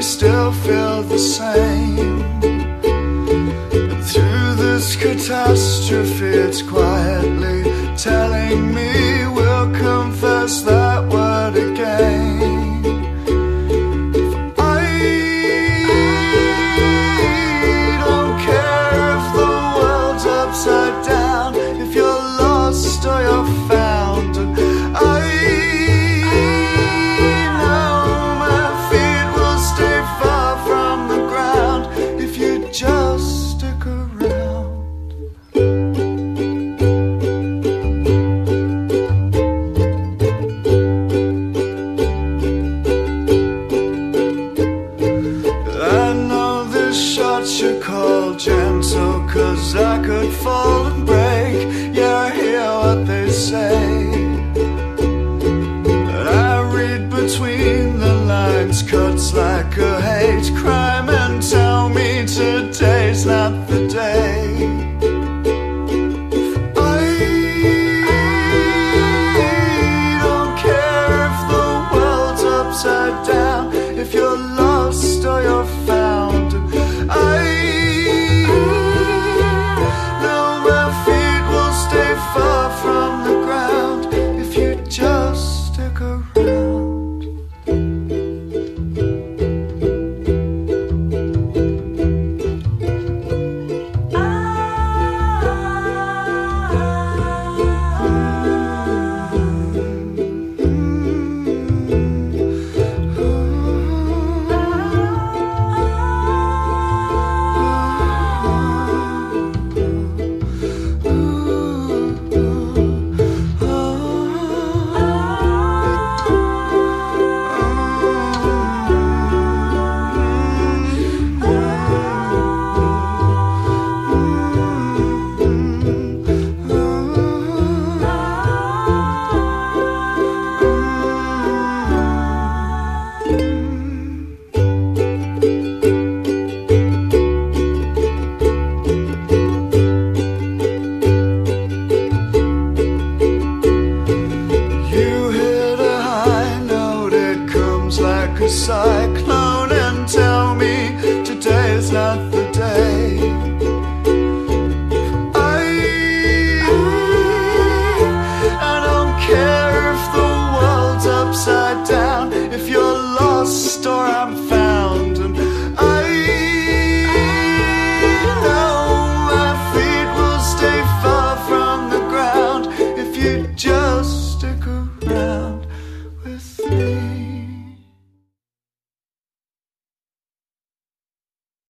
we still feel the same. And through this catastrophe, it's quietly telling me we'll confess that word again. Upside down, if you're lost or you're found, and I know my feet will stay far from the ground if you just stick around. I know this shot you call gentle, 'cause I could fall and break. Yeah, I hear what they say, but I read between the lines, cuts like a hate crime, and tell me today's not the day. I don't care if the world's upside down, if you're lost or you're found. I far from the ground if you just stick around. Like a cyclone.